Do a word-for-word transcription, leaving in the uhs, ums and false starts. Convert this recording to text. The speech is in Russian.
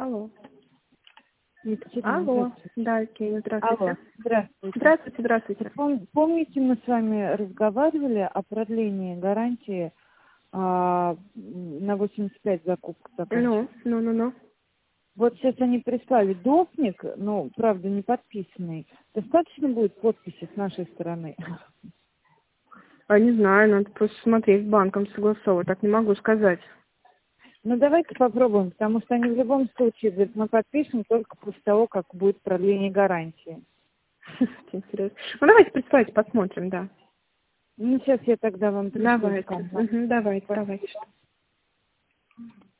Алло. Екатерина, Алло. здравствуйте. Да, Евгения, здравствуйте. Алло, здравствуйте. Здравствуйте, здравствуйте. Пом- Помните, мы с вами разговаривали о продлении гарантии а, на восемьдесят пять закупок закончилась? Ну, ну, ну, ну. Вот сейчас они прислали допник, но, правда, не подписанный. Достаточно будет подписи с нашей стороны? А не знаю, надо просто смотреть с банком согласовывать, так не могу сказать. Ну, давайте попробуем, потому что они в любом случае говорят, мы подпишем только после того, как будет продление гарантии. Интересно. Ну, давайте присылайте, посмотрим, да. Ну, сейчас я тогда вам пришлю. Давайте. Угу, давайте, давайте.